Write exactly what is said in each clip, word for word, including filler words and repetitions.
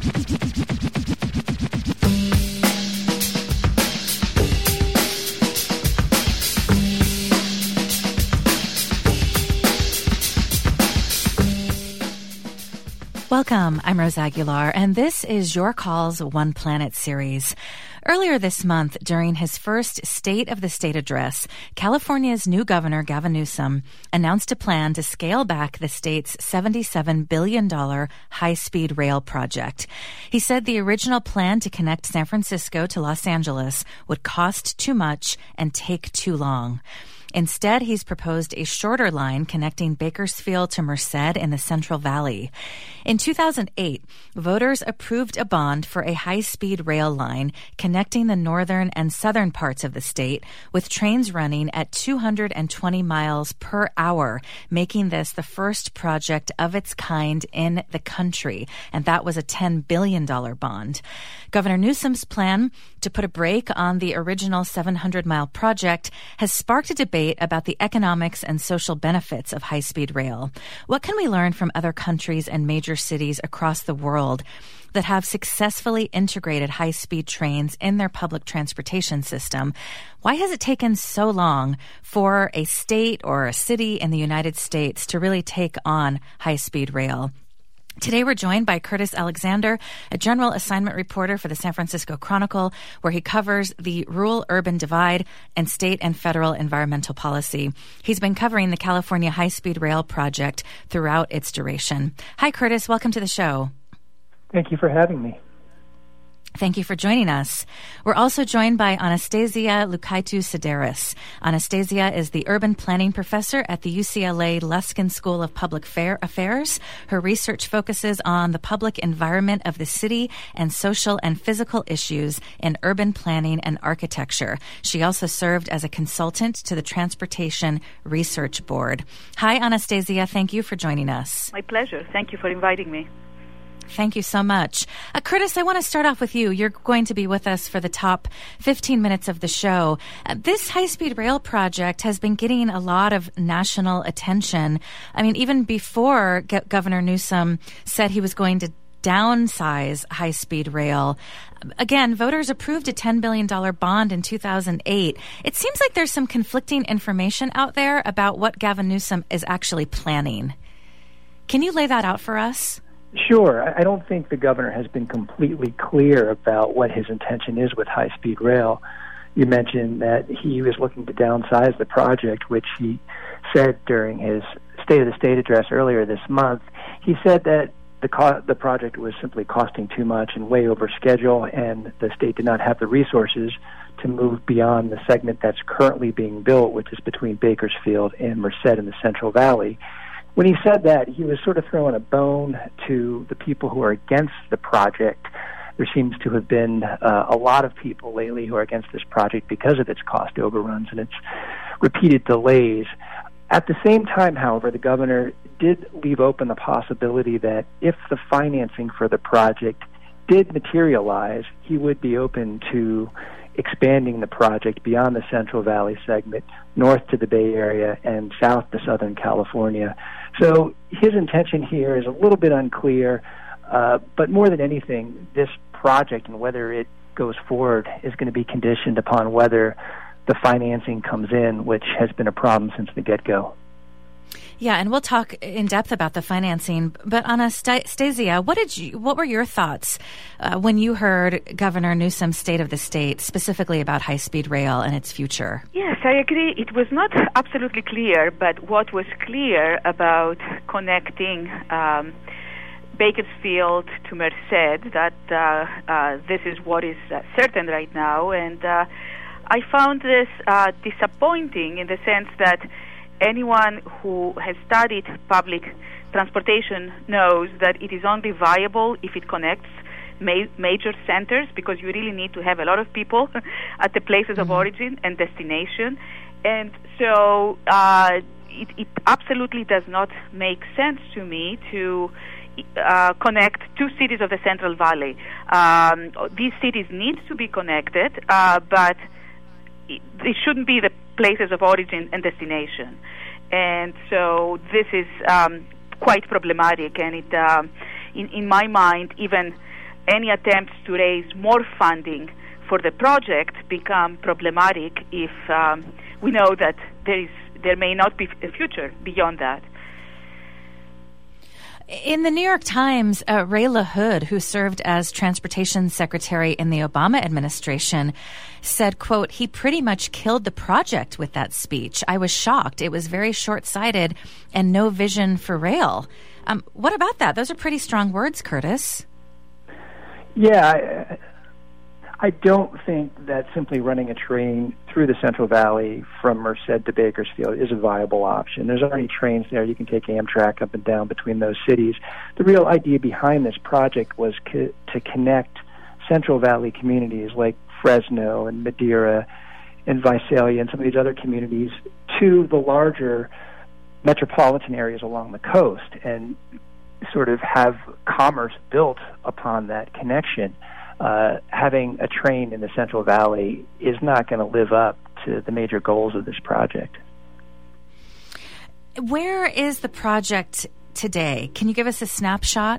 Welcome, I'm Rose Aguilar, and this is Your Call's One Planet series. Earlier this month, during his first State of the State address, California's new governor, Gavin Newsom, announced a plan to scale back the state's seventy-seven billion dollars high-speed rail project. He said the original plan to connect San Francisco to Los Angeles would cost too much and take too long. Instead, he's proposed a shorter line connecting Bakersfield to Merced in the Central Valley. In two thousand eight, voters approved a bond for a high-speed rail line connecting the northern and southern parts of the state, with trains running at two hundred twenty miles per hour, making this the first project of its kind in the country. And that was a ten billion dollars bond. Governor Newsom's plan to put a brake on the original seven hundred mile project has sparked a debate about the economics and social benefits of high-speed rail. What can we learn from other countries and major cities across the world that have successfully integrated high-speed trains in their public transportation system? Why has it taken so long for a state or a city in the United States to really take on high-speed rail? Today, we're joined by Curtis Alexander, a general assignment reporter for the San Francisco Chronicle, where he covers the rural-urban divide and state and federal environmental policy. He's been covering the California High-Speed Rail project throughout its duration. Hi, Curtis. Welcome to the show. Thank you for having me. Thank you for joining us. We're also joined by Anastasia Lukaitu-Sederis. Anastasia is the urban planning professor at the U C L A Luskin School of Public Affairs. Her research focuses on the public environment of the city and social and physical issues in urban planning and architecture. She also served as a consultant to the Transportation Research Board. Hi, Anastasia. Thank you for joining us. My pleasure. Thank you for inviting me. Thank you so much. Uh, Curtis, I want to start off with you. You're going to be with us for the top fifteen minutes of the show. Uh, this high-speed rail project has been getting a lot of national attention. I mean, even before G- Governor Newsom said he was going to downsize high-speed rail. Again, voters approved a ten billion dollars bond in two thousand eight. It seems like there's some conflicting information out there about what Gavin Newsom is actually planning. Can you lay that out for us? Sure. I don't think the governor has been completely clear about what his intention is with high-speed rail. You mentioned that he was looking to downsize the project, which he said during his State of the State address earlier this month. He said that the co- the project was simply costing too much and way over schedule, and the state did not have the resources to move beyond the segment that's currently being built, which is between Bakersfield and Merced in the Central Valley. When he said that, he was sort of throwing a bone to the people who are against the project. There seems to have been uh, a lot of people lately who are against this project because of its cost overruns and its repeated delays. At the same time, however, the governor did leave open the possibility that if the financing for the project did materialize, he would be open to expanding the project beyond the Central Valley segment, north to the Bay Area and south to Southern California. So his intention here is a little bit unclear, uh, but more than anything, this project and whether it goes forward is going to be conditioned upon whether the financing comes in, which has been a problem since the get-go. Yeah, and we'll talk in depth about the financing. But Anastasia, what did you? What were your thoughts uh, when you heard Governor Newsom's State of the State, specifically about high-speed rail and its future? Yes, I agree. It was not absolutely clear, but what was clear about connecting um, Bakersfield to Merced, that uh, uh, this is what is uh, certain right now. And uh, I found this uh, disappointing in the sense that anyone who has studied public transportation knows that it is only viable if it connects ma- major centers, because you really need to have a lot of people at the places mm-hmm. of origin and destination. And so uh, it, it absolutely does not make sense to me to uh, connect two cities of the Central Valley. Um, these cities need to be connected, uh, but it, it shouldn't be the places of origin and destination. And so this is um, quite problematic, and it, um, in, in my mind, even any attempts to raise more funding for the project become problematic if um, we know that there is there may not be a future beyond that. In the New York Times, uh, Ray LaHood, who served as transportation secretary in the Obama administration, said, quote, he pretty much killed the project with that speech. I was shocked. It was very short-sighted and no vision for rail. Um, what about that? Those are pretty strong words, Curtis. Yeah, I, I don't think that simply running a train through the Central Valley from Merced to Bakersfield is a viable option. There's already trains there. You can take Amtrak up and down between those cities. The real idea behind this project was co- to connect Central Valley communities like Fresno and Madeira and Visalia and some of these other communities to the larger metropolitan areas along the coast and sort of have commerce built upon that connection. Uh, having a train in the Central Valley is not going to live up to the major goals of this project. Where is the project today? Can you give us a snapshot?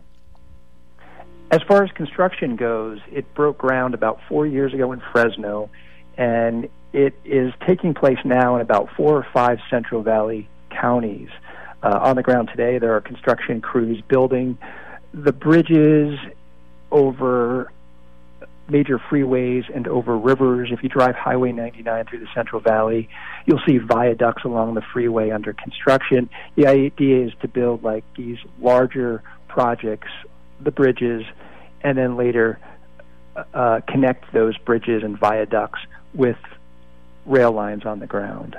As far as construction goes, it broke ground about four years ago in Fresno, and it is taking place now in about four or five Central Valley counties. Uh, on the ground today, there are construction crews building the bridges over major freeways and over rivers. If you drive Highway ninety-nine through the Central Valley, you'll see viaducts along the freeway under construction. The idea is to build like these larger projects, the bridges, and then later uh, connect those bridges and viaducts with rail lines on the ground.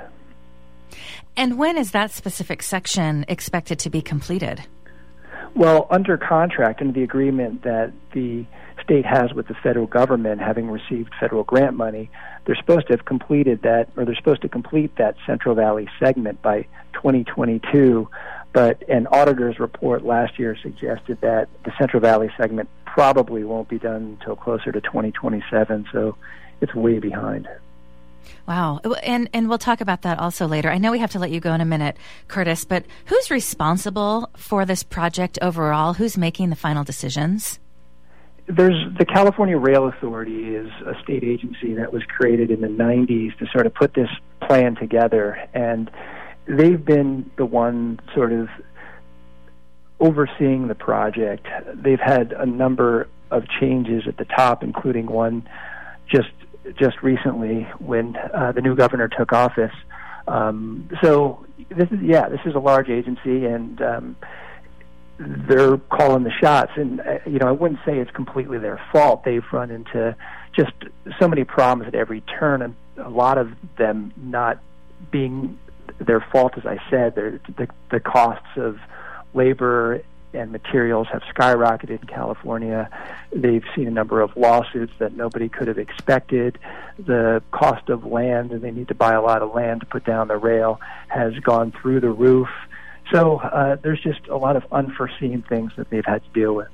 And when is that specific section expected to be completed? Well, under contract, under the agreement that the state has with the federal government, having received federal grant money, they're supposed to have completed that, or they're supposed to complete that Central Valley segment by twenty twenty-two. But an auditor's report last year suggested that the Central Valley segment probably won't be done until closer to twenty twenty-seven, so it's way behind. Wow. And and we'll talk about that also later. I know we have to let you go in a minute, Curtis, but who's responsible for this project overall? Who's making the final decisions? There's the California Rail Authority is a state agency that was created in the nineties to sort of put this plan together, and they've been the one sort of overseeing the project. They've had a number of changes at the top, including one just just recently when uh, the new governor took office. Um, so this is yeah, this is a large agency, and um, they're calling the shots. And uh, you know, I wouldn't say it's completely their fault. They've run into just so many problems at every turn, and a lot of them not being their fault, as I said. The the costs of labor and materials have skyrocketed in California. They've seen a number of lawsuits that nobody could have expected. The cost of land, and they need to buy a lot of land to put down the rail, has gone through the roof. So uh, there's just a lot of unforeseen things that they've had to deal with.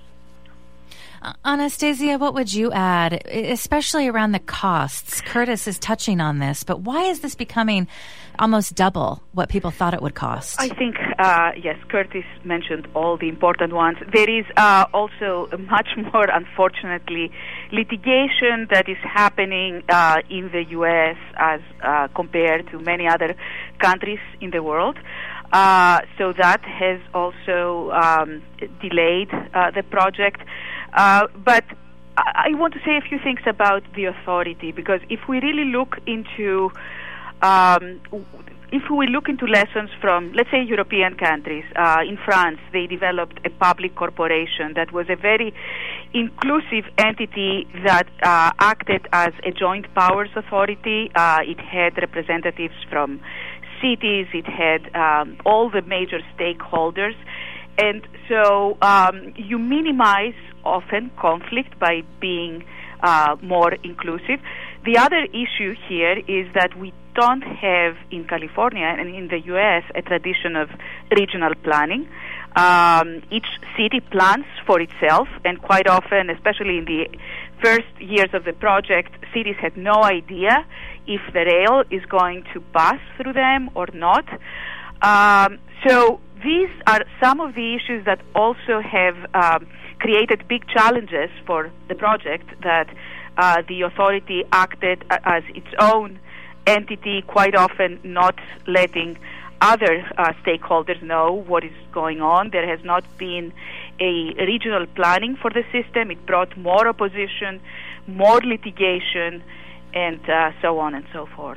Anastasia, what would you add, especially around the costs? Curtis is touching on this, but why is this becoming almost double what people thought it would cost? I think, uh, yes, Curtis mentioned all the important ones. There is uh, also much more, unfortunately, litigation that is happening uh, in the U S as uh, compared to many other countries in the world. Uh, so that has also um, delayed uh, the project. Uh, but I, I want to say a few things about the authority, because if we really look into, um, if we look into lessons from, let's say, European countries, uh, in France, they developed a public corporation that was a very inclusive entity that uh, acted as a joint powers authority. Uh, it had representatives from cities, it had um, all the major stakeholders. And so um, you minimize often conflict by being uh, more inclusive. The other issue here is that we don't have in California and in the U S a tradition of regional planning. Um, each city plans for itself, and quite often, especially in the first years of the project, cities had no idea if the rail is going to pass through them or not. Um, so these are some of the issues that also have um, created big challenges for the project that uh, the authority acted as its own entity, quite often not letting other uh, stakeholders know what is going on. There has not been a regional planning for the system. It brought more opposition, more litigation, and uh, so on and so forth.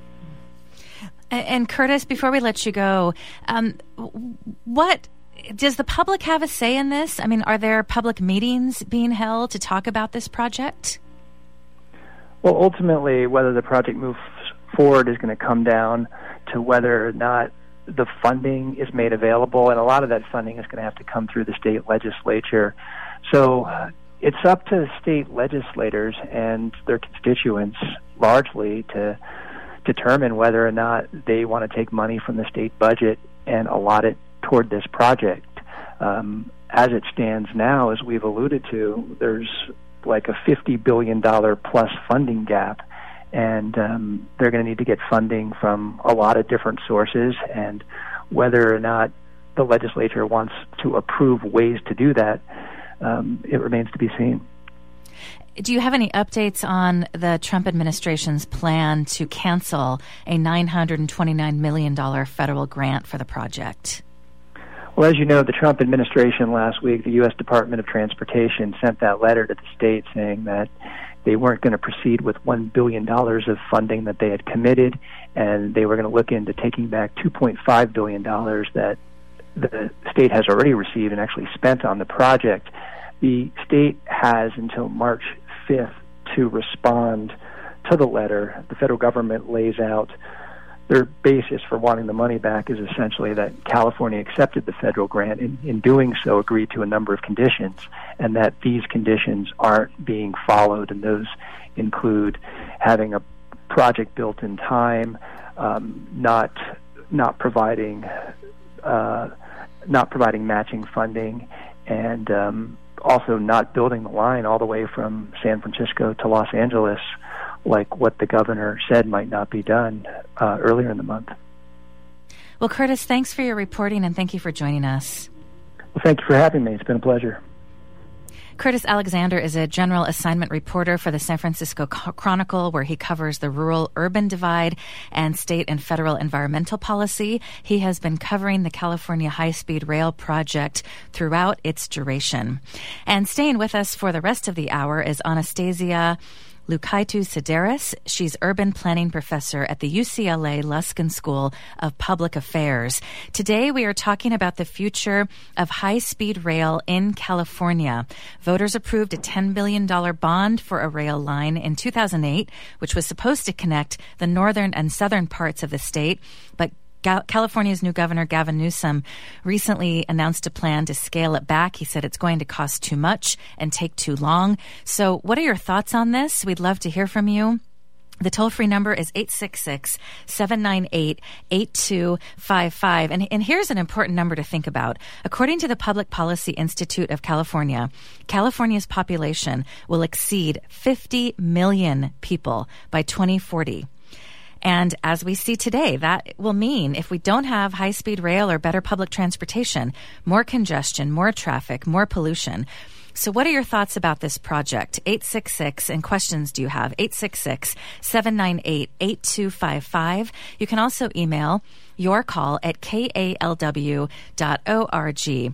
And, and Curtis, before we let you go, um, what does the public have a say in this? I mean, are there public meetings being held to talk about this project? Well, ultimately, whether the project moves forward is going to come down to whether or not the funding is made available, and a lot of that funding is going to have to come through the state legislature. So uh, it's up to state legislators and their constituents largely to determine whether or not they want to take money from the state budget and allot it toward this project. Um, as it stands now, as we've alluded to, there's like a fifty billion dollars plus funding gap. And um, they're going to need to get funding from a lot of different sources, and whether or not the legislature wants to approve ways to do that, um, it remains to be seen. Do you have any updates on the Trump administration's plan to cancel a nine hundred twenty-nine million dollars federal grant for the project? Well, as you know, the Trump administration last week, the U S Department of Transportation sent that letter to the state saying that they weren't going to proceed with one billion dollars of funding that they had committed, and they were going to look into taking back two point five billion dollars that the state has already received and actually spent on the project. The state has until March fifth to respond to the letter. The federal government lays out their basis for wanting the money back is essentially that California accepted the federal grant and in doing so agreed to a number of conditions, and that these conditions aren't being followed, and those include having a project built in time, um, not not providing uh, not providing matching funding, and um, also not building the line all the way from San Francisco to Los Angeles, like what the governor said might not be done uh, earlier in the month. Well, Curtis, thanks for your reporting, and thank you for joining us. Well, thank you for having me. It's been a pleasure. Curtis Alexander is a general assignment reporter for the San Francisco Chronicle, where he covers the rural-urban divide and state and federal environmental policy. He has been covering the California high-speed rail project throughout its duration. And staying with us for the rest of the hour is Anastasia Lukaitu-Sideris. She's urban planning professor at the U C L A Luskin School of Public Affairs. Today, we are talking about the future of high-speed rail in California. Voters approved a ten billion dollars bond for a rail line in two thousand eight, which was supposed to connect the northern and southern parts of the state, but California's new governor, Gavin Newsom, recently announced a plan to scale it back. He said it's going to cost too much and take too long. So what are your thoughts on this? We'd love to hear from you. The toll-free number is eight six six, seven nine eight, eight two five five. And, and here's an important number to think about. According to the Public Policy Institute of California, California's population will exceed fifty million people by twenty forty. And as we see today, that will mean if we don't have high-speed rail or better public transportation, more congestion, more traffic, more pollution. So what are your thoughts about this project? eight six six, and questions do you have? eight six six, seven nine eight, eight two five five. You can also email your call at k a l w dot org.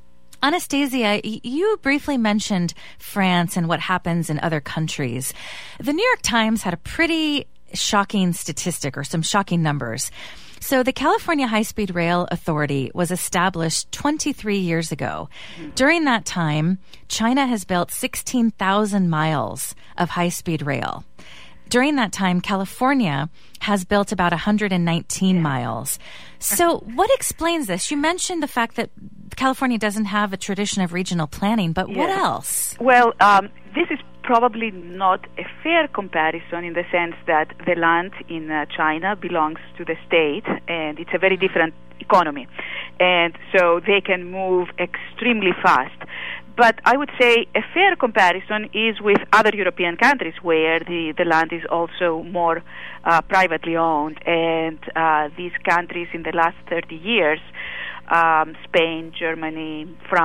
Anastasia, you briefly mentioned France and what happens in other countries. The New York Times had a pretty shocking statistic, or some shocking numbers. So the California High-Speed Rail Authority was established twenty-three years ago. During that time, China has built sixteen thousand miles of high-speed rail. During that time, California has built about one hundred nineteen miles. So what explains this? You mentioned the fact that California doesn't have a tradition of regional planning, but yes. What else? Well, um, this is probably not a fair comparison in the sense that the land in uh, China belongs to the state, and it's a very different economy. And so they can move extremely fast. But I would say a fair comparison is with other European countries where the, the land is also more uh, privately owned. And uh, these countries in the last thirty years, um, Spain, Germany, France,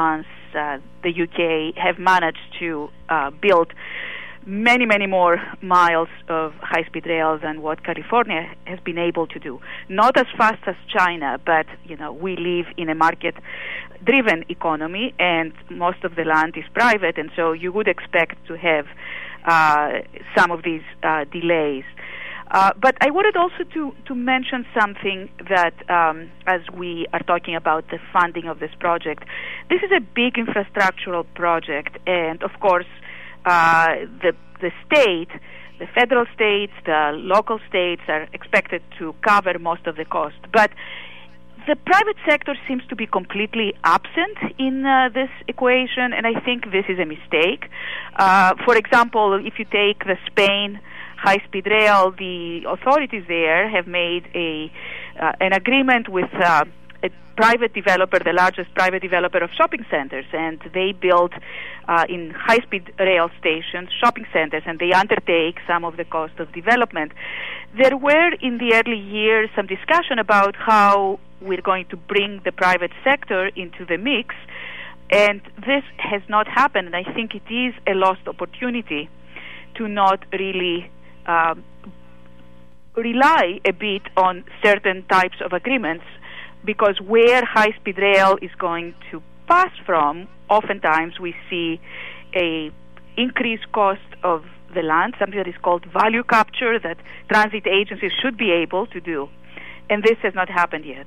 uh, the U K have managed to uh, build many, many more miles of high-speed rail than what California has been able to do. Not as fast as China, but, you know, we live in a market-driven economy, and most of the land is private, and so you would expect to have uh, some of these uh, delays. Uh, but I wanted also to, to mention something that, um, as we are talking about the funding of this project, this is a big infrastructural project, and of course, uh, the the state, the federal states, the local states are expected to cover most of the cost. But the private sector seems to be completely absent in uh, this equation, and I think this is a mistake. Uh, for example, if you take the Spain high-speed rail, the authorities there have made a uh, an agreement with uh, a private developer, the largest private developer of shopping centers, and they build uh, in high-speed rail stations shopping centers, and they undertake some of the cost of development. There were in the early years some discussion about how we're going to bring the private sector into the mix, and this has not happened, and I think it is a lost opportunity to not really um, rely a bit on certain types of agreements, because where high-speed rail is going to pass from, oftentimes we see a increased cost of the land, something that is called value capture that transit agencies should be able to do. And this has not happened yet.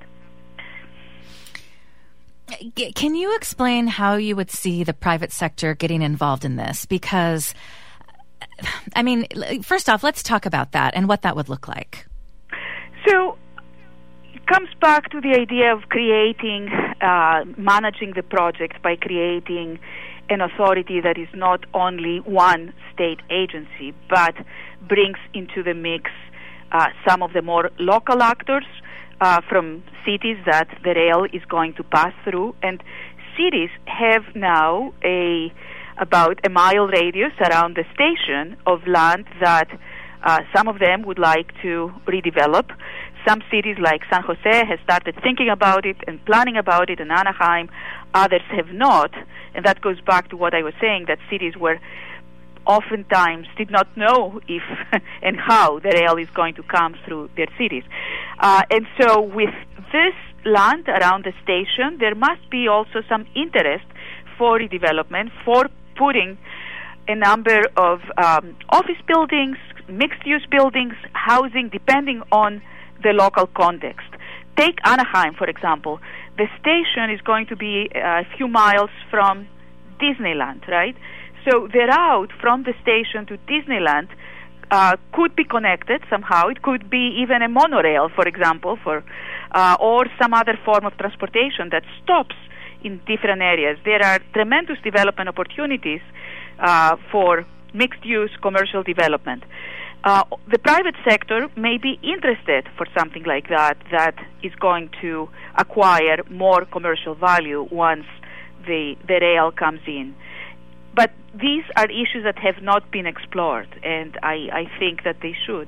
Can you explain how you would see the private sector getting involved in this? Because, I mean, first off, let's talk about that and what that would look like. So it comes back to the idea of creating, uh, managing the project by creating an authority that is not only one state agency, but brings into the mix uh, some of the more local actors uh, from cities that the rail is going to pass through. And cities have now a about a mile radius around the station of land that uh, some of them would like to redevelop. Some cities like San Jose have started thinking about it and planning about it, and Anaheim, others have not. And that goes back to what I was saying, that cities were oftentimes did not know if and how the rail is going to come through their cities. Uh, and so with this land around the station, there must be also some interest for redevelopment, for putting a number of um, office buildings, mixed-use buildings, housing, depending on the local context. Take Anaheim, for example. The station is going to be a few miles from Disneyland, right? So the route from the station to Disneyland uh, could be connected somehow. It could be even a monorail, for example, for uh, or some other form of transportation that stops in different areas. There are tremendous development opportunities uh, for mixed-use commercial development. Uh, the private sector may be interested for something like that, that is going to acquire more commercial value once the, the rail comes in. But these are issues that have not been explored, and I, I think that they should.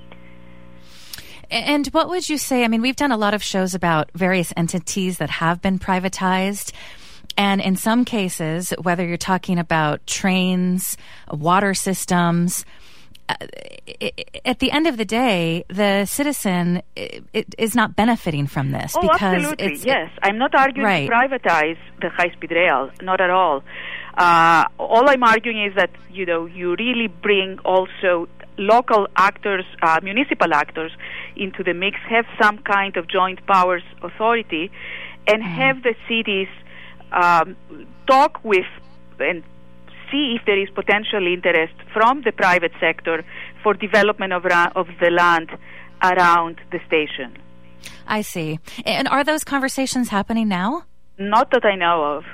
And what would you say? I mean, we've done a lot of shows about various entities that have been privatized. And in some cases, whether you're talking about trains, water systems, uh, at the end of the day, the citizen it, it is not benefiting from this. Oh, because absolutely, it's, yes. I'm not arguing right. to privatize the high-speed rail, not at all. Uh, all I'm arguing is that, you know, you really bring also local actors, uh, municipal actors into the mix, have some kind of joint powers authority, and mm. have the cities um, talk with and see if there is potential interest from the private sector for development of, ra- of the land around the station. I see. And are those conversations happening now? Not that I know of.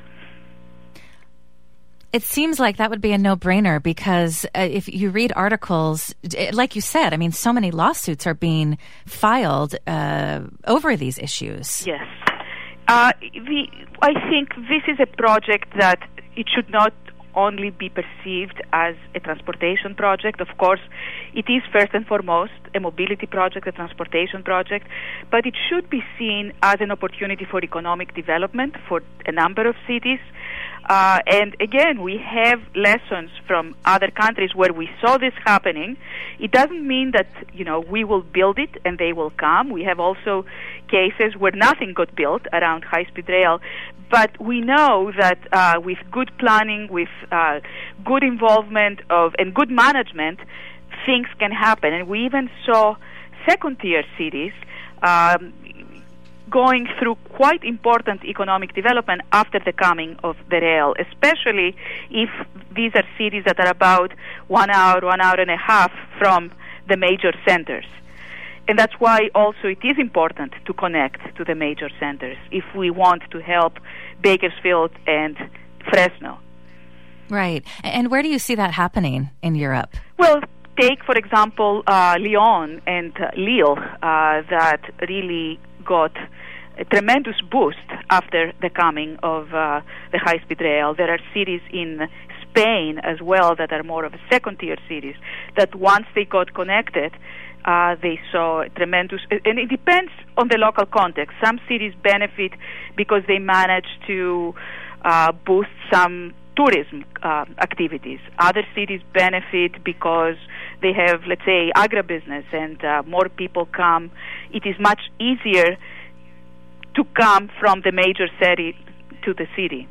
It seems like that would be a no-brainer because uh, if you read articles, like you said, I mean, so many lawsuits are being filed uh, over these issues. Yes. Uh, the, I think this is a project that it should not only be perceived as a transportation project. Of course, it is first and foremost a mobility project, a transportation project, but it should be seen as an opportunity for economic development for a number of cities. Uh, and again, we have lessons from other countries where we saw this happening. It doesn't mean that, you know, we will build it and they will come. We have also cases where nothing got built around high-speed rail. But we know that uh, with good planning, with uh, good involvement of and good management, things can happen. And we even saw second-tier cities um, going through quite important economic development after the coming of the rail, especially if these are cities that are about one hour, one hour and a half from the major centers. And that's why also it is important to connect to the major centers if we want to help Bakersfield and Fresno. Right. And where do you see that happening in Europe? Well, take, for example, uh, Lyon and uh, Lille uh, that really got a tremendous boost after the coming of uh, the high-speed rail. There are cities in Spain as well that are more of a second-tier cities that once they got connected, uh, they saw a tremendous... And it depends on the local context. Some cities benefit because they manage to uh, boost some tourism uh, activities. Other cities benefit because they have, let's say, agribusiness and uh, more people come. It is much easier to come from the major city to the city.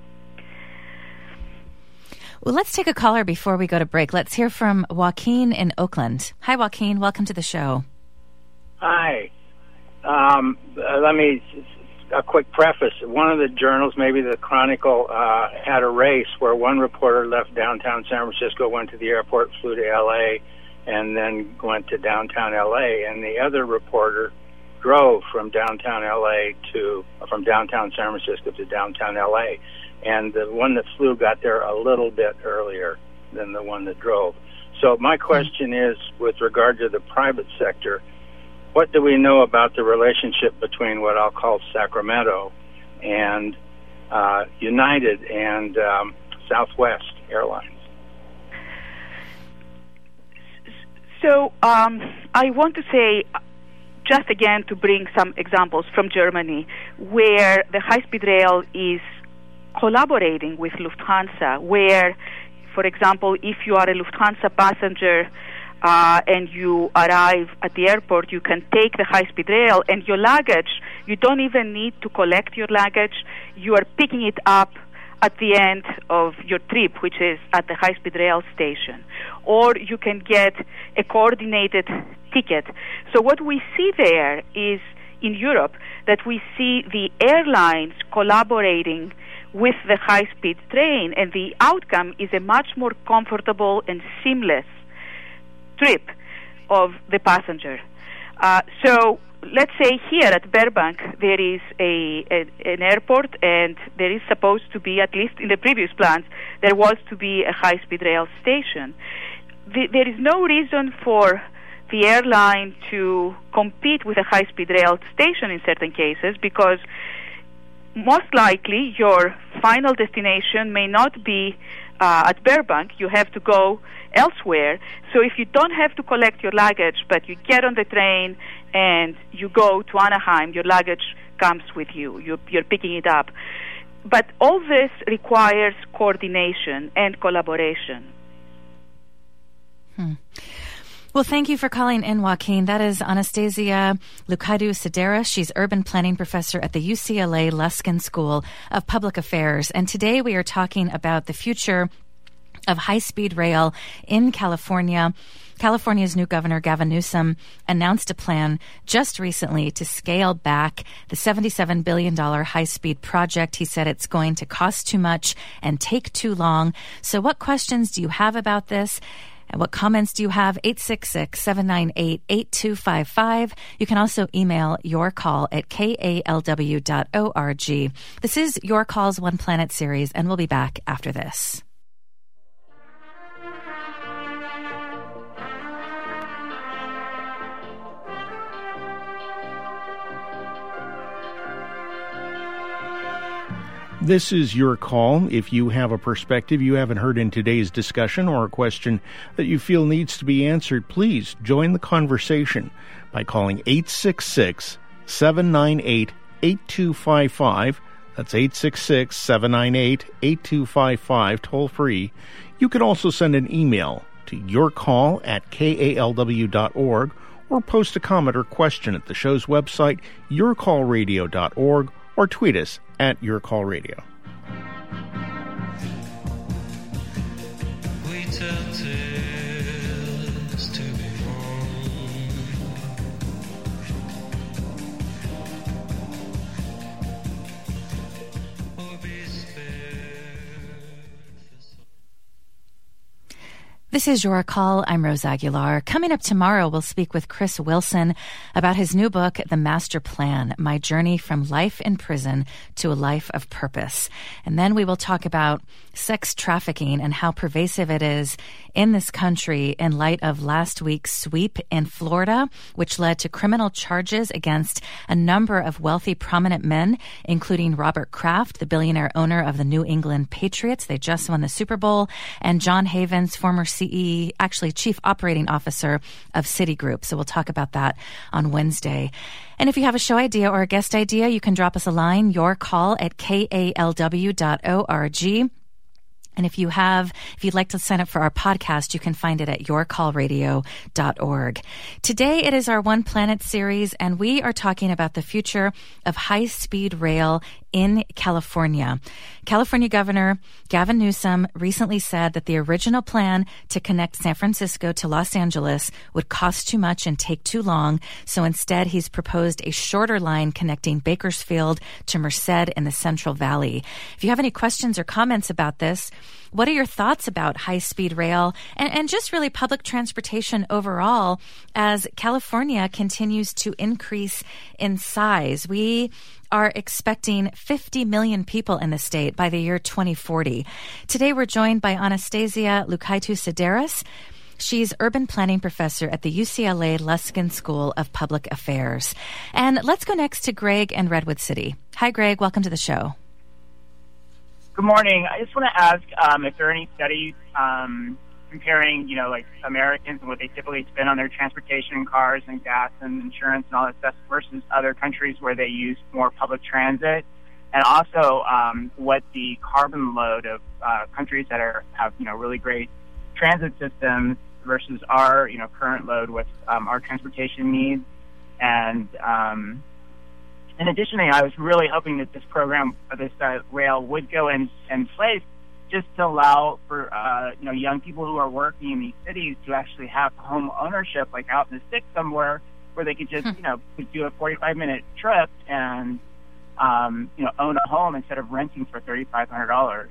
Well, let's take a caller before we go to break. Let's hear from Joaquin in Oakland. Hi, Joaquin. Welcome to the show. Hi. Um, uh, let me, a quick preface. One of the journals, maybe the Chronicle, uh, had a race where one reporter left downtown San Francisco, went to the airport, flew to L A, and then went to downtown L A, and the other reporter drove from downtown L A to, from downtown San Francisco to downtown L A, and the one that flew got there a little bit earlier than the one that drove. So my question is, with regard to the private sector, what do we know about the relationship between what I'll call Sacramento and uh, United and um, Southwest Airlines? So um, I want to say, just again to bring some examples from Germany, where the high-speed rail is collaborating with Lufthansa, where, for example, if you are a Lufthansa passenger uh, and you arrive at the airport, you can take the high-speed rail, and your luggage, you don't even need to collect your luggage. You are picking it up at the end of your trip, which is at the high-speed rail station. Or you can get a coordinated ticket. So what we see there is, in Europe, that we see the airlines collaborating with the high-speed train, and the outcome is a much more comfortable and seamless trip of the passenger. Uh, so let's say here at Burbank there is a, a an airport, and there is supposed to be, at least in the previous plans, there was to be a high-speed rail station. The, there is no reason for the airline to compete with a high-speed rail station in certain cases, because most likely your final destination may not be uh, at Burbank. You have to go elsewhere. So if you don't have to collect your luggage, but you get on the train and you go to Anaheim, your luggage comes with you. You're, you're picking it up. But all this requires coordination and collaboration. Hmm. Well, thank you for calling in, Joaquin. That is Anastasia Lucadu-Sedera. She's urban planning professor at the U C L A Luskin School of Public Affairs. And today we are talking about the future of high-speed rail in California. California's new governor, Gavin Newsom, announced a plan just recently to scale back the seventy-seven billion dollars high-speed project. He said it's going to cost too much and take too long. So what questions do you have about this? And what comments do you have? eight six six, seven nine eight, eight two five five. You can also email your call at k a l w dot org. This is Your Calls One Planet series, and we'll be back after this. This is Your Call. If you have a perspective you haven't heard in today's discussion or a question that you feel needs to be answered, please join the conversation by calling eight six six, seven nine eight, eight two five five. That's eight six six, seven nine eight, eight two five five, toll free. You can also send an email to yourcall at K A L W dot org or post a comment or question at the show's website, your call radio dot org, or tweet us at yourcallradio. We tell tales to be This is Your Call. I'm Rose Aguilar. Coming up tomorrow, we'll speak with Chris Wilson about his new book, The Master Plan, My Journey from Life in Prison to a Life of Purpose. And then we will talk about sex trafficking and how pervasive it is in this country in light of last week's sweep in Florida, which led to criminal charges against a number of wealthy, prominent men, including Robert Kraft, the billionaire owner of the New England Patriots. They just won the Super Bowl, and John Havens, former C E O, actually Chief Operating Officer of Citigroup. So we'll talk about that on Wednesday. And if you have a show idea or a guest idea, you can drop us a line, your call at K A L W dot org. And if you have, if you'd like to sign up for our podcast, you can find it at your call radio dot org. Today, it is our One Planet series, and we are talking about the future of high-speed rail in California. California Governor Gavin Newsom recently said that the original plan to connect San Francisco to Los Angeles would cost too much and take too long. So instead, he's proposed a shorter line connecting Bakersfield to Merced in the Central Valley. If you have any questions or comments about this, what are your thoughts about high-speed rail and, and just really public transportation overall as California continues to increase in size? We are expecting fifty million people in the state by the year twenty forty. Today, we're joined by Anastasia Lukaitu-Sideris. She's urban planning professor at the U C L A Luskin School of Public Affairs. And let's go next to Greg in Redwood City. Hi, Greg. Welcome to the show. Good morning. I just want to ask um, if there are any studies um, comparing, you know, like Americans and what they typically spend on their transportation and cars and gas and insurance and all that stuff versus other countries where they use more public transit, and also um, what the carbon load of uh, countries that are have, you know, really great transit systems versus our, you know, current load with um, our transportation needs. And um, in addition, I was really hoping that this program, this uh, rail, would go in, in place just to allow for uh, you know young people who are working in these cities to actually have home ownership, like out in the sticks somewhere, where they could just you know could do a forty-five minute trip and um, you know own a home instead of renting for thirty-five hundred dollars.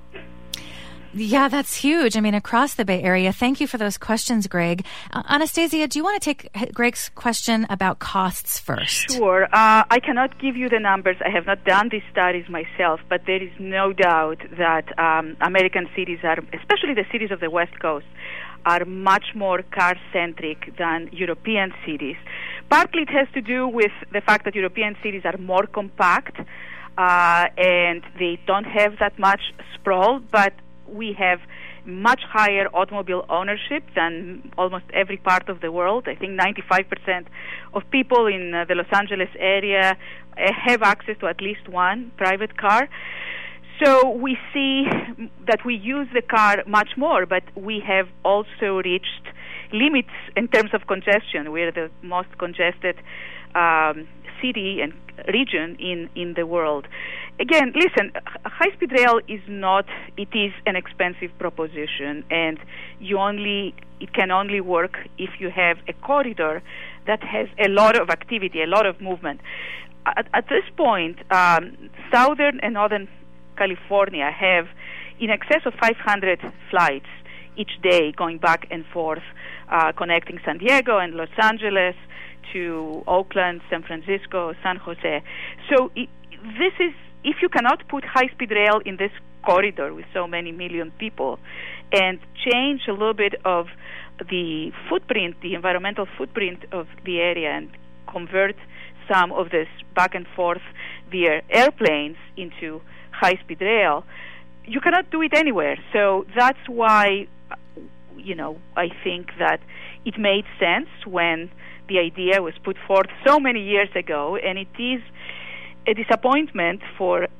Yeah, that's huge. I mean, across the Bay Area. Thank you for those questions, Greg. Uh, Anastasia, do you want to take Greg's question about costs first? Sure. Uh, I cannot give you the numbers. I have not done these studies myself, but there is no doubt that um, American cities are, especially the cities of the West Coast, are much more car-centric than European cities. Partly it has to do with the fact that European cities are more compact uh, and they don't have that much sprawl, but we have much higher automobile ownership than almost every part of the world. I think ninety-five percent of people in uh, the Los Angeles area uh, have access to at least one private car. So we see that we use the car much more, but we have also reached limits in terms of congestion. We're the most congested um, city and region in, in the world. Again, listen, high-speed rail is not, it is an expensive proposition, and you only, it can only work if you have a corridor that has a lot of activity, a lot of movement. At, at this point, um, Southern and Northern California have in excess of five hundred flights each day going back and forth, uh, connecting San Diego and Los Angeles to Oakland, San Francisco, San Jose. So it, this is, if you cannot put high-speed rail in this corridor with so many million people and change a little bit of the footprint, the environmental footprint of the area, and convert some of this back and forth via airplanes into high-speed rail, you cannot do it anywhere. So that's why, you know, I think that it made sense when the idea was put forth so many years ago, and it is a disappointment for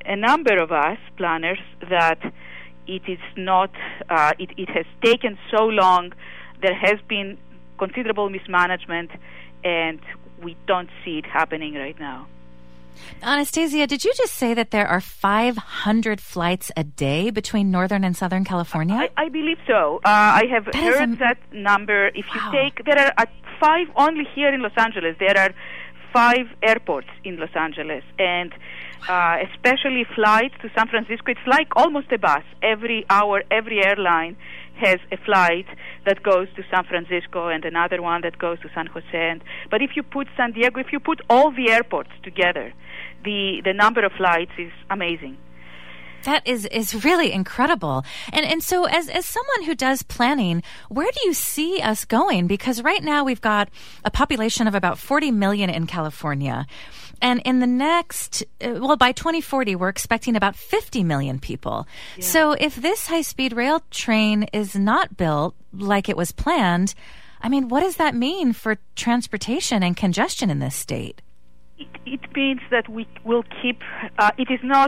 a number of us planners that it is not, uh, it, it has taken so long, there has been considerable mismanagement, and we don't see it happening right now. Anastasia, did you just say that there are five hundred flights a day between Northern and Southern California? I, I believe so. Uh, I have that heard am- that number. If wow. you take, there are uh, five only here in Los Angeles. There are five airports in Los Angeles, and uh, especially flights to San Francisco. It's like almost a bus. Every hour, every airline has a flight that goes to San Francisco and another one that goes to San Jose. And, but if you put San Diego, if you put all the airports together, the, the number of flights is amazing. That is, is really incredible. And and so as, as someone who does planning, where do you see us going? Because right now we've got a population of about forty million in California. And in the next, uh, well, by twenty forty, we're expecting about fifty million people. Yeah. So if this high-speed rail train is not built like it was planned, I mean, what does that mean for transportation and congestion in this state? It, it means that we will keep, uh, it is not...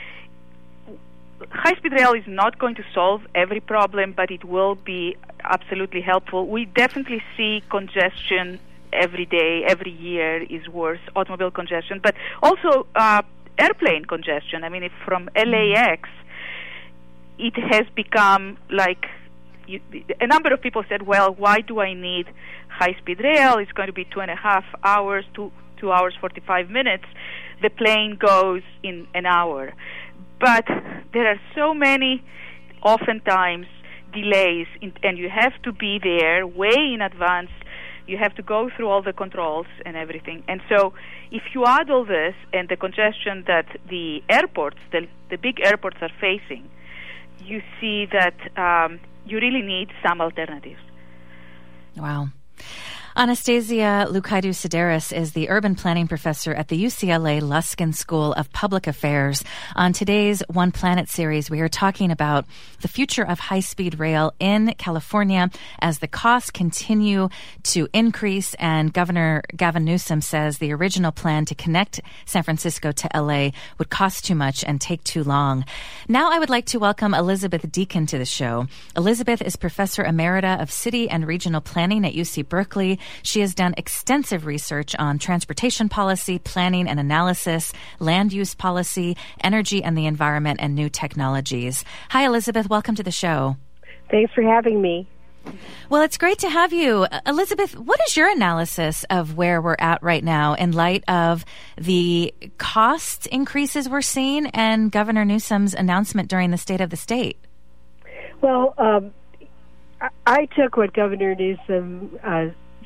High-speed rail is not going to solve every problem, but it will be absolutely helpful. We definitely see congestion every day, every year is worse, automobile congestion, but also uh, airplane congestion. I mean, if from L A X, it has become like, you, a number of people said, well, why do I need high-speed rail? It's going to be two and a half hours, two, two hours, forty-five minutes. The plane goes in an hour. But there are so many, oftentimes, delays, in, and you have to be there way in advance. You have to go through all the controls and everything. And so if you add all this and the congestion that the airports, the, the big airports are facing, you see that um, you really need some alternatives. Wow. Anastasia Lucaidou-Sideris is the urban planning professor at the U C L A Luskin School of Public Affairs. On today's One Planet series, we are talking about the future of high-speed rail in California as the costs continue to increase, and Governor Gavin Newsom says the original plan to connect San Francisco to L A would cost too much and take too long. Now I would like to welcome Elizabeth Deacon to the show. Elizabeth is Professor Emerita of City and Regional Planning at U C Berkeley. She has done extensive research on transportation policy, planning and analysis, land use policy, energy and the environment, and new technologies. Hi, Elizabeth. Welcome to the show. Thanks for having me. Well, it's great to have you. Uh, Elizabeth, what is your analysis of where we're at right now in light of the cost increases we're seeing and Governor Newsom's announcement during the State of the State? Well, um, I, I took what Governor Newsom uh,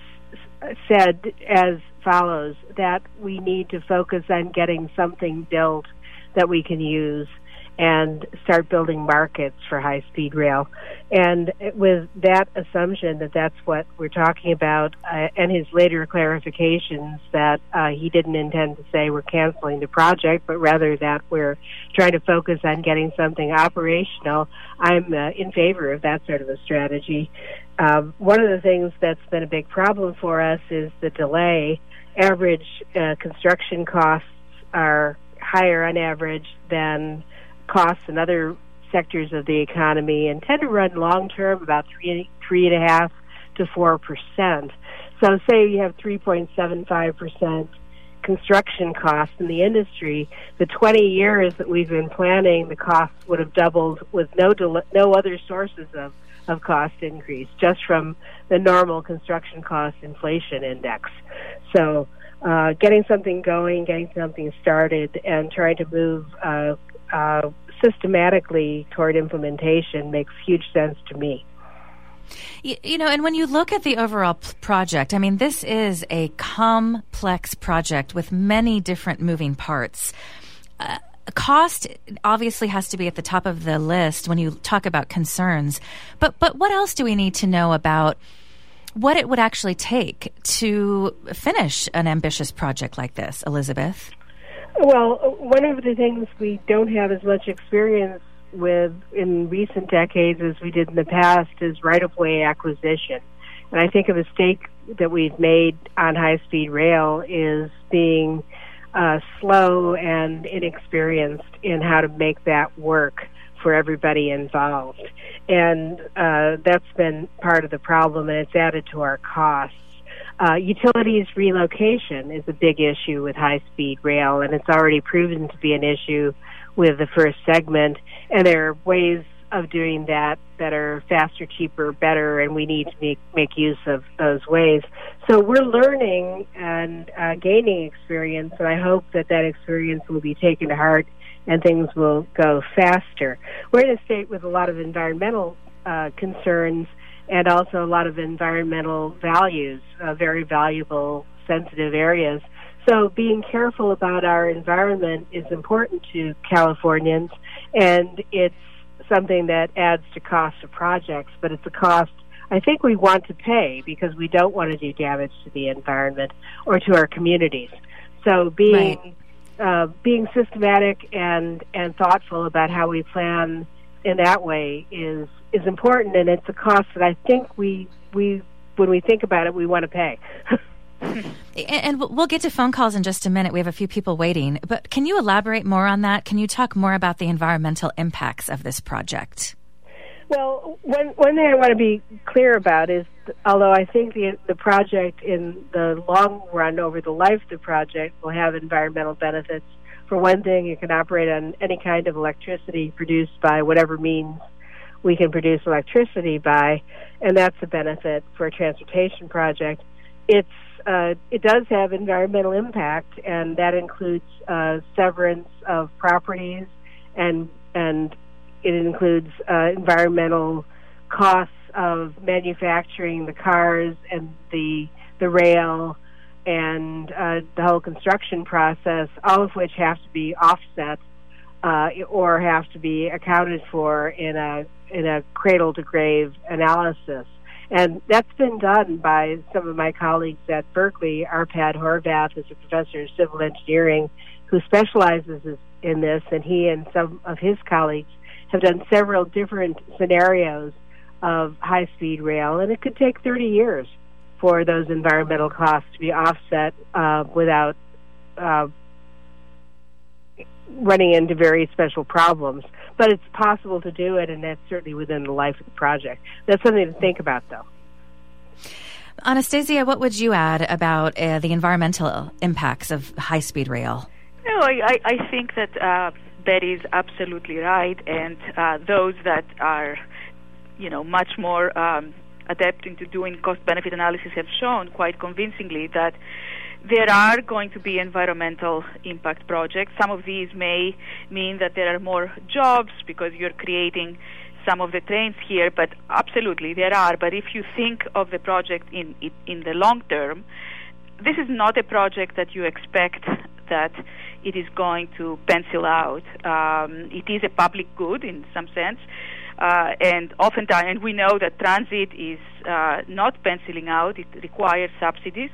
said as follows, that we need to focus on getting something built that we can use and start building markets for high-speed rail. And with that assumption that that's what we're talking about, uh, and his later clarifications that uh, he didn't intend to say we're canceling the project, but rather that we're trying to focus on getting something operational, I'm uh, in favor of that sort of a strategy. Um, one of the things that's been a big problem for us is the delay. Average uh, construction costs are higher on average than costs in other sectors of the economy and tend to run long-term about three, three and a half to four percent. So say you have three point seven five percent construction costs in the industry, the twenty years that we've been planning, the costs would have doubled with no del- no other sources of, of cost increase, just from the normal construction cost inflation index. So uh, getting something going, getting something started, and trying to move uh, uh, systematically toward implementation makes huge sense to me. You, you know, and when you look at the overall p- project, I mean, this is a complex project with many different moving parts. Uh, cost obviously has to be at the top of the list when you talk about concerns. But but what else do we need to know about what it would actually take to finish an ambitious project like this, Elizabeth? Well, one of the things we don't have as much experience with in recent decades as we did in the past is right-of-way acquisition. And I think a mistake that we've made on high-speed rail is being uh, slow and inexperienced in how to make that work for everybody involved. And uh, that's been part of the problem, and it's added to our costs. Uh, utilities relocation is a big issue with high-speed rail, and it's already proven to be an issue with the first segment. And there are ways of doing that that are faster, cheaper, better, and we need to make, make use of those ways. So we're learning and uh, gaining experience, and I hope that that experience will be taken to heart and things will go faster. We're in a state with a lot of environmental uh, concerns and also a lot of environmental values, uh, very valuable, sensitive areas. So being careful about our environment is important to Californians, and it's something that adds to cost of projects, but it's a cost I think we want to pay because we don't want to do damage to the environment or to our communities. So being right. uh, being systematic and, and thoughtful about how we plan in that way is is important, and it's a cost that I think we we when we think about it, we want to pay. And we'll get to phone calls in just a minute. We have a few people waiting. But can you elaborate more on that? Can you talk more about the environmental impacts of this project? Well, one, one thing I want to be clear about is, although I think the, the project in the long run, over the life of the project, will have environmental benefits. For one thing, it can operate on any kind of electricity produced by whatever means we can produce electricity by, and that's a benefit for a transportation project. It's Uh, it does have environmental impact, and that includes uh, severance of properties, and and it includes uh, environmental costs of manufacturing the cars and the the rail and uh, the whole construction process, all of which have to be offset uh, or have to be accounted for in a in a cradle to grave analysis. And that's been done by some of my colleagues at Berkeley. Arpad Horvath is a professor of civil engineering who specializes in this, and he and some of his colleagues have done several different scenarios of high-speed rail, and it could take thirty years for those environmental costs to be offset uh, without uh, running into very special problems. But it's possible to do it, and that's certainly within the life of the project. That's something to think about, though. Anastasia, what would you add about uh, the environmental impacts of high-speed rail? No, I, I think that uh, Betty is absolutely right, and uh, those that are, you know, much more um, adept into doing cost-benefit analysis have shown quite convincingly that there are going to be environmental impact projects. Some of these may mean that there are more jobs because you're creating some of the trains here, but absolutely there are. But if you think of the project in in the long term, this is not a project that you expect that it is going to pencil out. Um, it is a public good in some sense, uh, and oftentimes, and we know that transit is uh, not penciling out. It requires subsidies.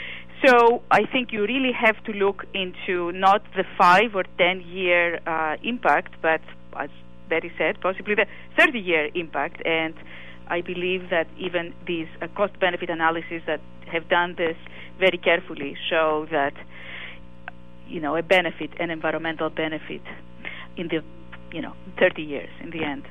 So I think you really have to look into not the five or ten year uh, impact, but as Betty said, possibly the thirty year impact. And I believe that even these uh, cost benefit analyses that have done this very carefully show that, you know, a benefit, an environmental benefit in the, you know, thirty years in the end.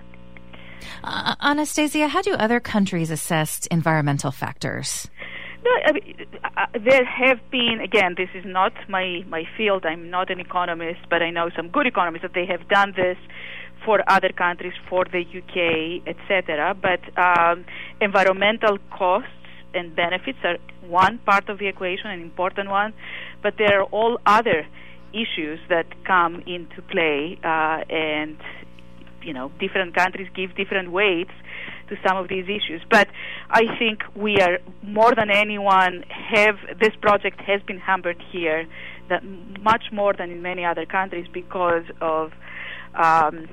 Uh, Anastasia, how do other countries assess environmental factors? No, I mean, uh, there have been, again, this is not my, my field, I'm not an economist, but I know some good economists that they have done this for other countries, for the U K, et cetera. But um, environmental costs and benefits are one part of the equation, an important one, but there are all other issues that come into play, uh, and, you know, different countries give different weights to some of these issues. But I think we are, more than anyone, have this project has been hampered here that much more than in many other countries because of um,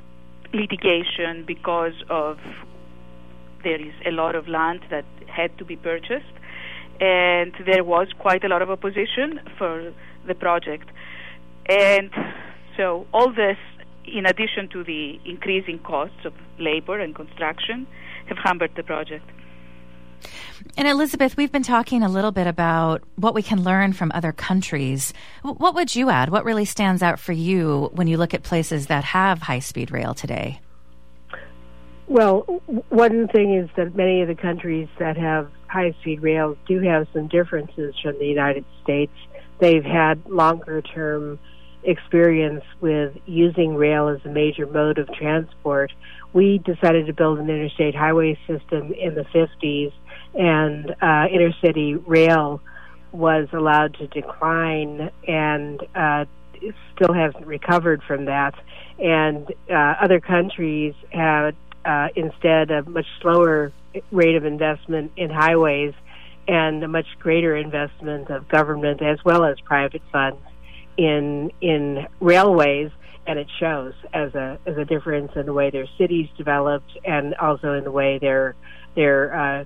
litigation, because of there is a lot of land that had to be purchased, and there was quite a lot of opposition for the project. And so all this, in addition to the increasing costs of labor and construction, have hampered the project. And Elizabeth, we've been talking a little bit about what we can learn from other countries. What would you add? What really stands out for you when you look at places that have high-speed rail today? Well, one thing is that many of the countries that have high-speed rail do have some differences from the United States. They've had longer-term experience with using rail as a major mode of transport. We decided to build an interstate highway system in the fifties, and uh, intercity rail was allowed to decline and uh, still hasn't recovered from that. And uh, other countries had uh, instead a much slower rate of investment in highways and a much greater investment of government as well as private funds in in railways, and it shows as a as a difference in the way their cities developed and also in the way their their uh,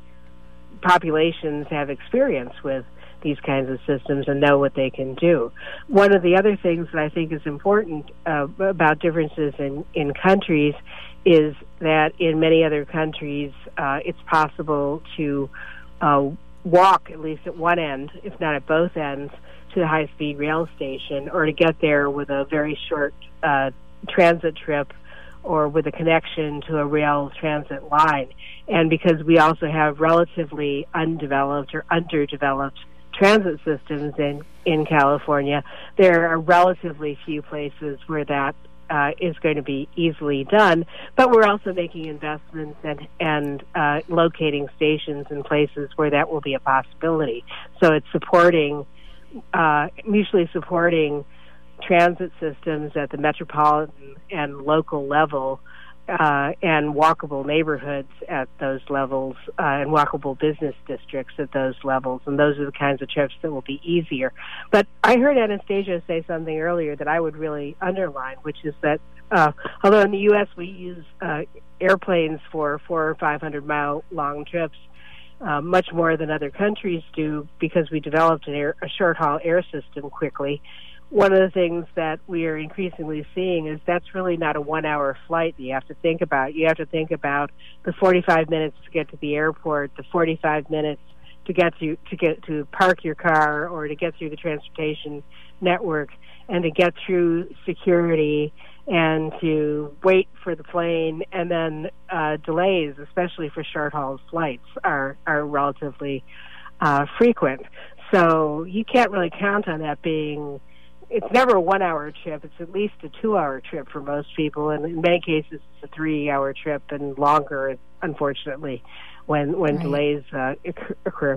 populations have experience with these kinds of systems and know what they can do. One of the other things that I think is important uh, about differences in, in countries is that in many other countries uh, it's possible to uh, walk at least at one end, if not at both ends, to the high-speed rail station, or to get there with a very short uh, transit trip or with a connection to a rail transit line. And because we also have relatively undeveloped or underdeveloped transit systems in, in California, there are relatively few places where that uh, is going to be easily done. But we're also making investments and, and uh, locating stations in places where that will be a possibility. So it's supporting Uh, mutually supporting transit systems at the metropolitan and local level, uh, and walkable neighborhoods at those levels, uh, and walkable business districts at those levels. And those are the kinds of trips that will be easier. But I heard Anastasia say something earlier that I would really underline, which is that uh, although in the U S we use uh, airplanes for four or five hundred mile long trips, Uh, much more than other countries do because we developed an air, a short-haul air system quickly. One of the things that we are increasingly seeing is that's really not a one-hour flight that you have to think about. You have to think about the forty-five minutes to get to the airport, the forty-five minutes to get to to get to park your car or to get through the transportation network, and to get through security and to wait for the plane, and then uh, delays, especially for short-haul flights, are, are relatively uh, frequent. So you can't really count on that being, it's never a one-hour trip. It's at least a two-hour trip for most people, and in many cases it's a three-hour trip and longer, unfortunately, when, when right. delays uh, occur.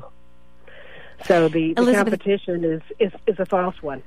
So the, the competition is, is, is a false one.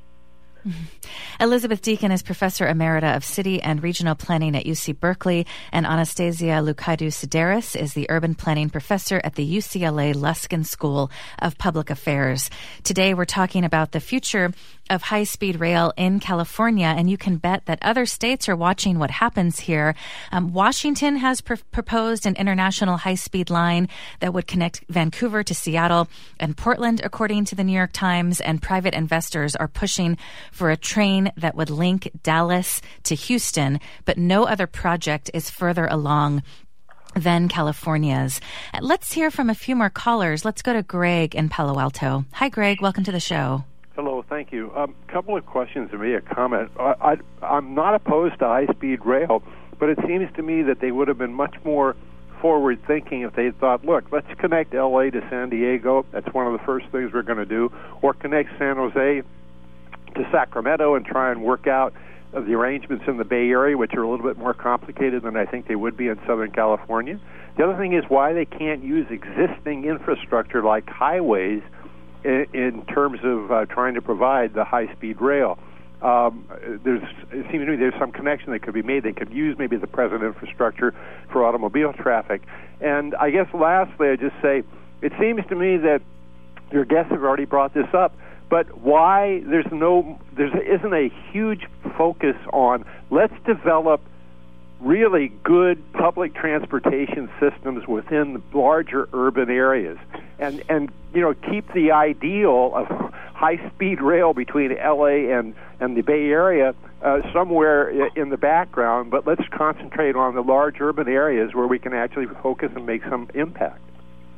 Elizabeth Deakin is Professor Emerita of City and Regional Planning at U C Berkeley, and Anastasia Lucaidou-Sideris is the Urban Planning Professor at the U C L A Luskin School of Public Affairs. Today we're talking about the future of high-speed rail in California, and you can bet that other states are watching what happens here. Um, Washington has pr- proposed an international high-speed line that would connect Vancouver to Seattle and Portland, according to the New York Times, and private investors are pushing for a train that would link Dallas to Houston, but no other project is further along than California's. Let's hear from a few more callers. Let's go to Greg in Palo Alto. Hi, Greg. Welcome to the show. Hello, thank you. A um, couple of questions and maybe a comment. I, I, I'm not opposed to high-speed rail, but it seems to me that they would have been much more forward-thinking if they thought, look, let's connect L A to San Diego. That's one of the first things we're going to do. Or connect San Jose to Sacramento and try and work out uh, the arrangements in the Bay Area, which are a little bit more complicated than I think they would be in Southern California. The other thing is why they can't use existing infrastructure like highways in terms of uh, trying to provide the high-speed rail. Um, there's, it seems to me there's some connection that could be made. They could use maybe the present infrastructure for automobile traffic. And I guess lastly, I just say, it seems to me that your guests have already brought this up, but why there's no, there isn't a huge focus on let's develop really good public transportation systems within the larger urban areas, and and you know keep the ideal of high-speed rail between L A and and the Bay Area uh, somewhere in the background. But let's concentrate on the large urban areas where we can actually focus and make some impact.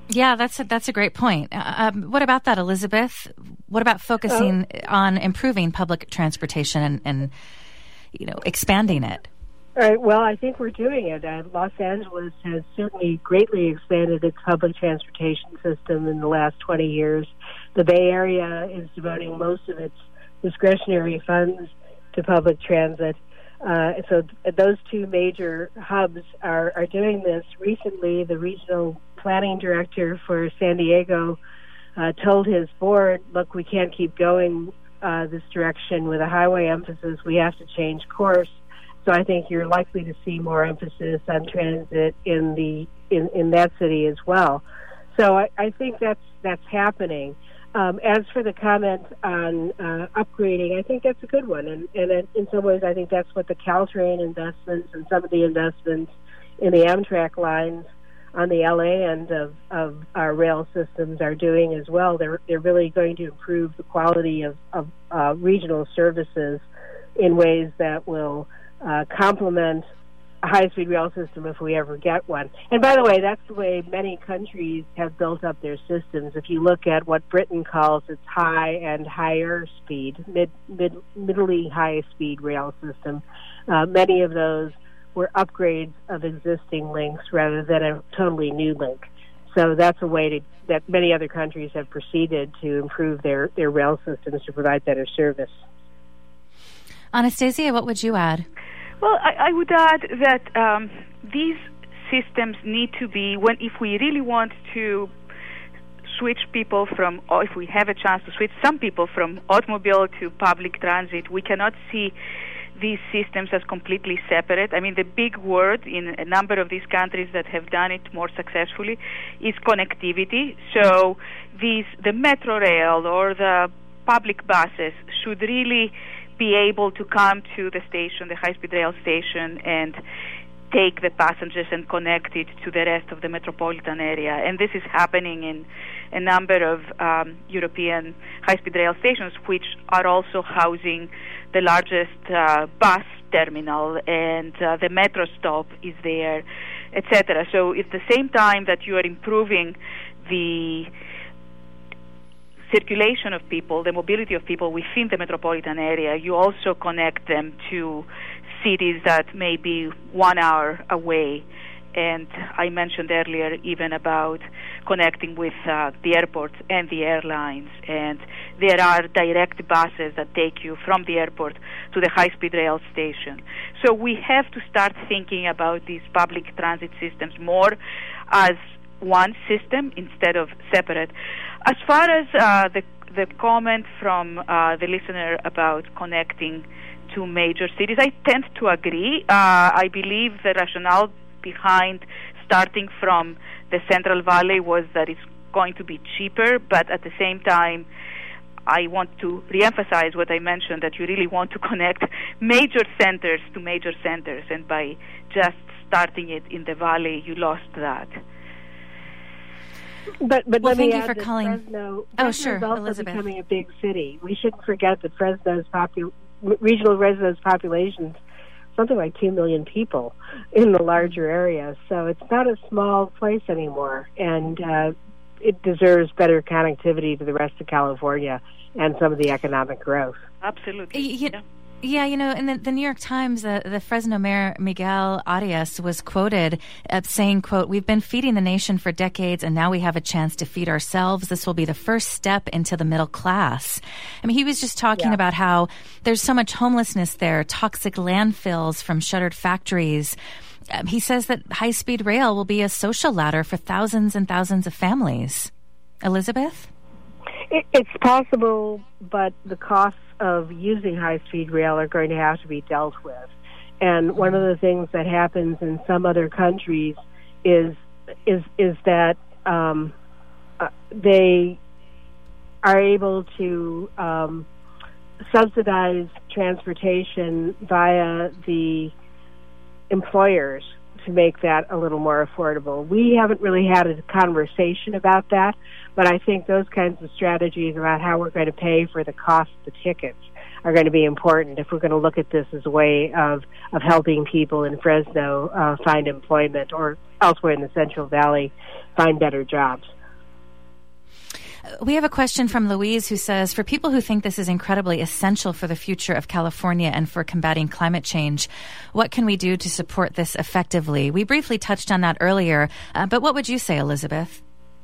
Yeah, that's a, that's a great point. Uh, um, what about that, Elizabeth? What about focusing uh, on improving public transportation and, and, you know, expanding it? All right, well, I think we're doing it. Uh, Los Angeles has certainly greatly expanded its public transportation system in the last twenty years. The Bay Area is devoting most of its discretionary funds to public transit. Uh, so th- those two major hubs are, are doing this. Recently, the regional planning director for San Diego uh, told his board, look, we can't keep going uh, this direction with a highway emphasis. We have to change course. So I think you're likely to see more emphasis on transit in the in, in that city as well. So I, I think that's that's happening. Um, as for the comment on uh, upgrading, I think that's a good one. And, and in some ways, I think that's what the Caltrain investments and some of the investments in the Amtrak lines on the L A end of, of our rail systems are doing as well. They're they're really going to improve the quality of, of uh, regional services in ways that will uh, complement a high-speed rail system if we ever get one. And by the way, that's the way many countries have built up their systems. If you look at what Britain calls its high and higher speed, mid, mid, middly high-speed rail system, uh, many of those were upgrades of existing links rather than a totally new link. So that's a way to, that many other countries have proceeded to improve their, their rail systems to provide better service. Anastasia, what would you add? Well, I, I would add that um, these systems need to be, when if we really want to switch people from, or if we have a chance to switch some people from automobile to public transit, we cannot see these systems as completely separate. I mean, the big word in a number of these countries that have done it more successfully is connectivity. So these, the metro rail or the public buses should really be able to come to the station, the high-speed rail station, and take the passengers and connect it to the rest of the metropolitan area. And this is happening in a number of um, European high-speed rail stations, which are also housing the largest uh, bus terminal, and uh, the metro stop is there, et cetera. So at the same time that you are improving the circulation of people, the mobility of people within the metropolitan area, you also connect them to cities that may be one hour away. And I mentioned earlier even about connecting with uh, the airports and the airlines. And there are direct buses that take you from the airport to the high-speed rail station. So we have to start thinking about these public transit systems more as one system instead of separate. As far as uh, the the comment from uh, the listener about connecting to major cities, I tend to agree. Uh, I believe the rationale behind starting from the Central Valley was that it's going to be cheaper, but at the same time, I want to reemphasize what I mentioned, that you really want to connect major centers to major centers, and by just starting it in the valley, you lost that. But but well, let thank me you add for that calling. Fresno, oh, Fresno's sure, also Elizabeth. becoming a big city. We shouldn't forget that Fresno's popu- regional residence population something like two million people in the larger area. So it's not a small place anymore, and uh, it deserves better connectivity to the rest of California and some of the economic growth. Absolutely. You, yeah. Yeah, you know, in the, the New York Times, uh, the Fresno mayor, Miguel Arias, was quoted uh, saying, quote, "We've been feeding the nation for decades, and now we have a chance to feed ourselves. This will be the first step into the middle class." I mean, he was just talking yeah. about how there's so much homelessness there, toxic landfills from shuttered factories. Um, he says that high-speed rail will be a social ladder for thousands and thousands of families. Elizabeth? It, it's possible, but the costs of using high-speed rail are going to have to be dealt with. And one of the things that happens in some other countries is is is that um, uh, they are able to um, subsidize transportation via the employers to make that a little more affordable. We haven't really had a conversation about that, but I think those kinds of strategies about how we're going to pay for the cost of the tickets are going to be important if we're going to look at this as a way of, of helping people in Fresno uh, find employment, or elsewhere in the Central Valley find better jobs. We have a question from Louise who says, for people who think this is incredibly essential for the future of California and for combating climate change, what can we do to support this effectively? We briefly touched on that earlier, uh, but what would you say, Elizabeth?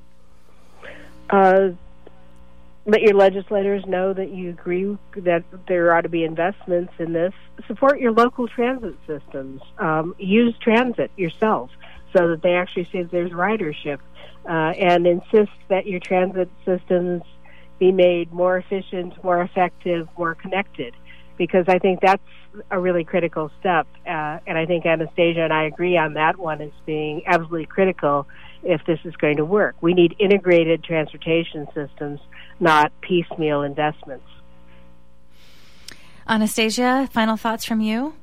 Uh, let your legislators know that you agree that there ought to be investments in this. Support your local transit systems. Um, use transit yourself so that they actually see that there's ridership, uh, and insist that your transit systems be made more efficient, more effective, more connected, because I think that's a really critical step. Uh, and I think Anastasia and I agree on that one as being absolutely critical if this is going to work. We need integrated transportation systems, not piecemeal investments. Anastasia, final thoughts from you?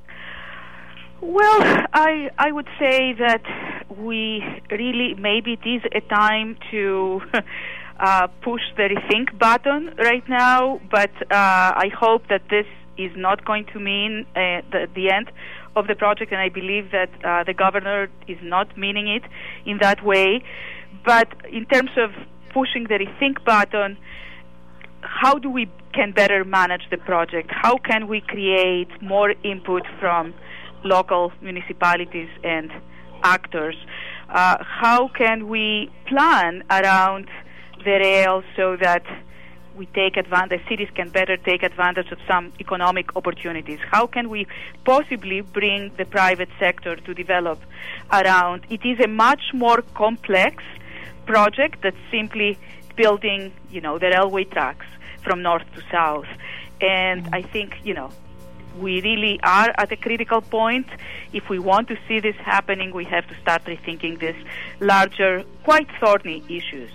Well, I I would say that we really, maybe it is a time to uh, push the rethink button right now, but uh, I hope that this is not going to mean uh, the, the end of the project, and I believe that uh, the governor is not meaning it in that way. But in terms of pushing the rethink button, how do we can better manage the project? How can we create more input from local municipalities and actors? Uh, how can we plan around the rail so that we take advantage, cities can better take advantage of some economic opportunities? How can we possibly bring the private sector to develop around? It is a much more complex project than simply building, you know, the railway tracks from north to south. And I think, you know, we really are at a critical point. If we want to see this happening, we have to start rethinking these larger, quite thorny issues.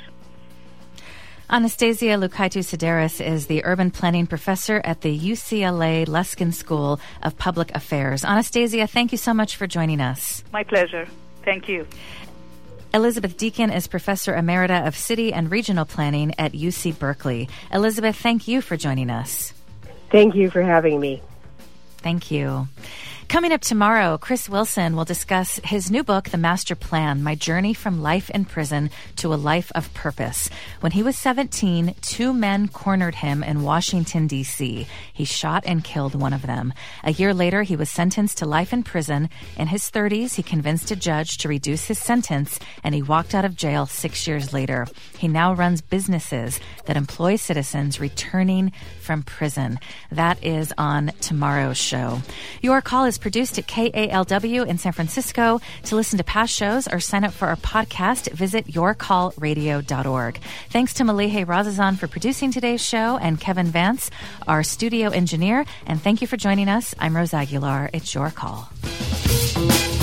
Anastasia Lukaitu-Sideris is the urban planning professor at the U C L A Luskin School of Public Affairs. Anastasia, thank you so much for joining us. My pleasure. Thank you. Elizabeth Deakin is professor emerita of city and regional planning at U C Berkeley. Elizabeth, thank you for joining us. Thank you for having me. Thank you. Coming up tomorrow, Chris Wilson will discuss his new book, The Master Plan, My Journey from Life in Prison to a Life of Purpose. When he was seventeen, two men cornered him in Washington, D C. He shot and killed one of them. A year later, he was sentenced to life in prison. In his thirties, he convinced a judge to reduce his sentence, and he walked out of jail six years later. He now runs businesses that employ citizens returning from prison. That is on tomorrow's show. Your Call is produced at K A L W in San Francisco. To listen to past shows or sign up for our podcast, visit your call radio dot org. Thanks to Malihe Razazan for producing today's show and Kevin Vance, our studio engineer. And thank you for joining us. I'm Rose Aguilar. It's Your Call.